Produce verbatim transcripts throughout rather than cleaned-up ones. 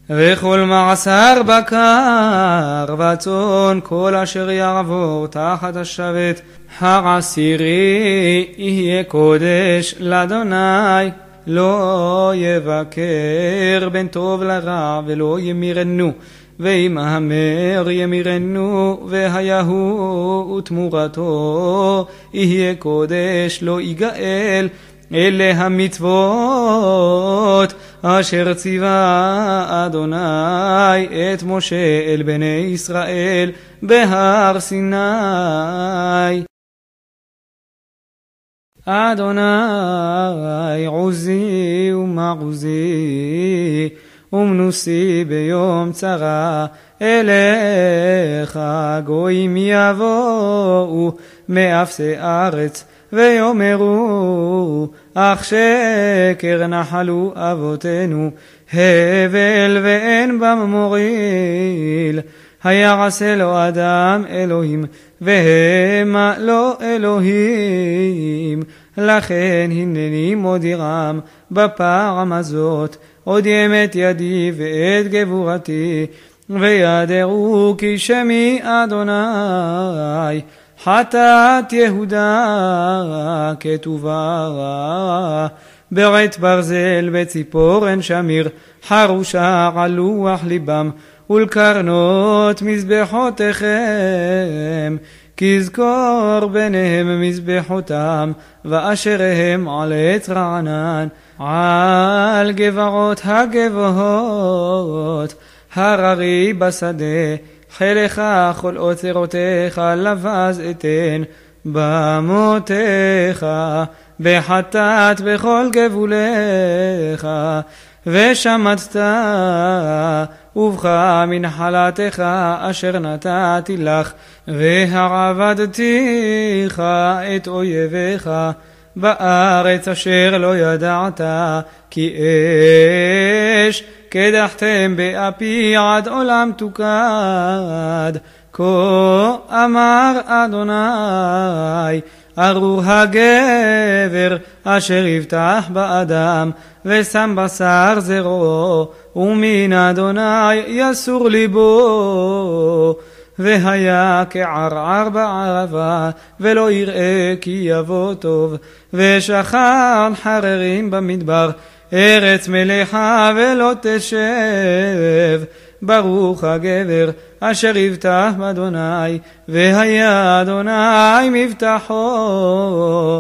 וכל מעשר בקר וצאן כל אשר יעבור תחת השבט העשירי יהיה קודש לאדוני, לא יבקר בין טוב לרע ולא ימירנו, ואם המר ימירנו והיהו ותמורתו יהיה קודש לא יגאל. אלה המצוות אשר ציווה אדוני את משה אל בני ישראל בהר סיני. אדוני עוזי ומעוזי ומנוסי ביום צרה, אליך גויים יבואו מאפסי ארץ ויאמרו אך שקר נחלו אבותינו, הבל ואין בם מועיל. היעשה לו אדם אלוהים והמה לא אלוהים, לכן הנני מודיעם בפעם הזאת, אודיעם את ידי ואת גבורתי, וידעו כי שמי אדוני. חטאת יהודה כתובה ברית ברזל בציפורן שמיר, חרושה על לוח ליבם ולקרנות מזבחותיכם, כזכור ביניהם מזבחותם ואשריהם על עץ רענן, על גבעות הגבוהות הררי בשדה, חילך כל אוצרותיך לבז אתן, במותיך בחטאת בכל גבוליך, ושמטת ובך מנחלתך אשר נתתי לך, והעבדתיך את אויביך בארץ אשר לא ידעת, כי אש קדחתם באפי עד עולם תוקד. כה אמר אדוני, ארור הגבר אשר יבטח באדם ושם בשר זרעו, ומן אדוני יסור ליבו. והיה כערער בערבה ולא יראה כי יבוא טוב, ושכן חררים במדבר, ארץ מלחה ולא תשב. ברוך הגבר אשר יבטח באדוני, והיה אדוני מבטחו.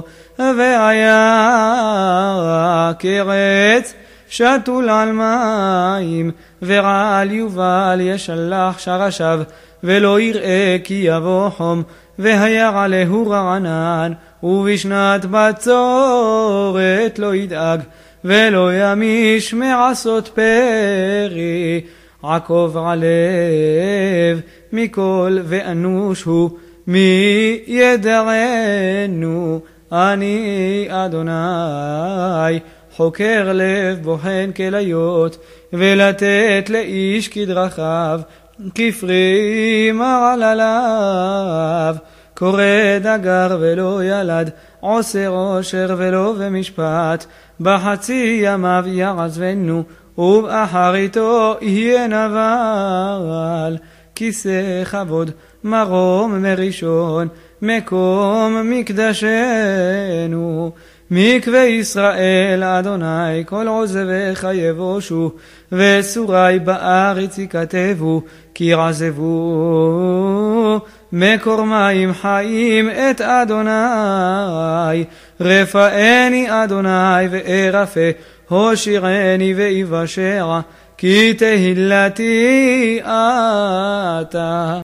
והיה כעץ שתול על מים, ורעל יובל ישלח שרשיו, ולא יראה כי יבוא חום. והיה עליהו רענן, ובשנת בצורת לא ידאג, ולא ימיש מעשות פרי. עקוב עליו מכל ואנוש הוא, מי ידענו? אני אדוני חוקר לב בוחן כליות, ולתת לאיש כדרכיו, כפרי מרל עליו. קורא דגר ולא ילד, עושה עושר ולא במשפט, בחצי ימיו יעזבנו, ובאחריתו יהיה נבל. כיסא כבוד מרום מראשון, מקום מקדשנו. מקווה ישראל אדוני כל עוזבך יבושו, וסורי בארץ יכתבו, כי עזבו מקור מים חיים את אדוני. רפאני אדוני וארפה, הושיעני ואבשע, כי תהילתי אתה.